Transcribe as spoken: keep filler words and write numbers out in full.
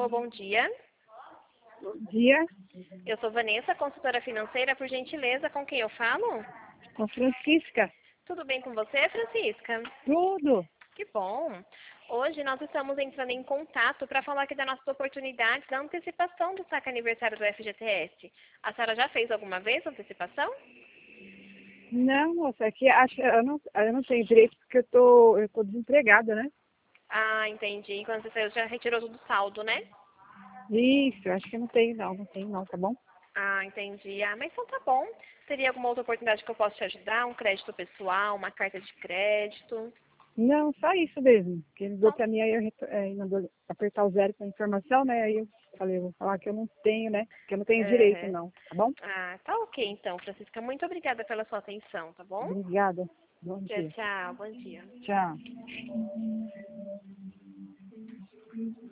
Alô, bom dia. Bom dia, Eu sou Vanessa, consultora financeira, por gentileza, com quem eu falo? com Francisca. Tudo bem com você, Francisca? Tudo? Que bom. Hoje nós estamos entrando em contato para falar aqui das nossas oportunidades da antecipação do saque aniversário do F G T S. A senhora já fez alguma vez a antecipação? Não, moça, é que acho, eu, não, eu não tenho direito porque eu tô, eu tô desempregada, né? Ah, entendi. Quando você já retirou todo o saldo, né? Isso, acho que eu não tenho não, não tenho não, tá bom? Ah, entendi. Ah, mas então tá bom. Teria alguma outra oportunidade que eu possa te ajudar? Um crédito pessoal, uma carta de crédito? Não, só isso mesmo. Que ele ligou Só. pra mim, aí eu reto- é, mandou apertar o zero com a informação, né? Aí eu falei, eu vou falar que eu não tenho, né? Que eu não tenho direito Uhum. não, tá bom? Ah, tá ok então, Francisca. Muito obrigada pela sua atenção, tá bom? Obrigada. Bom Tchau, dia. tchau. Bom dia. Tchau.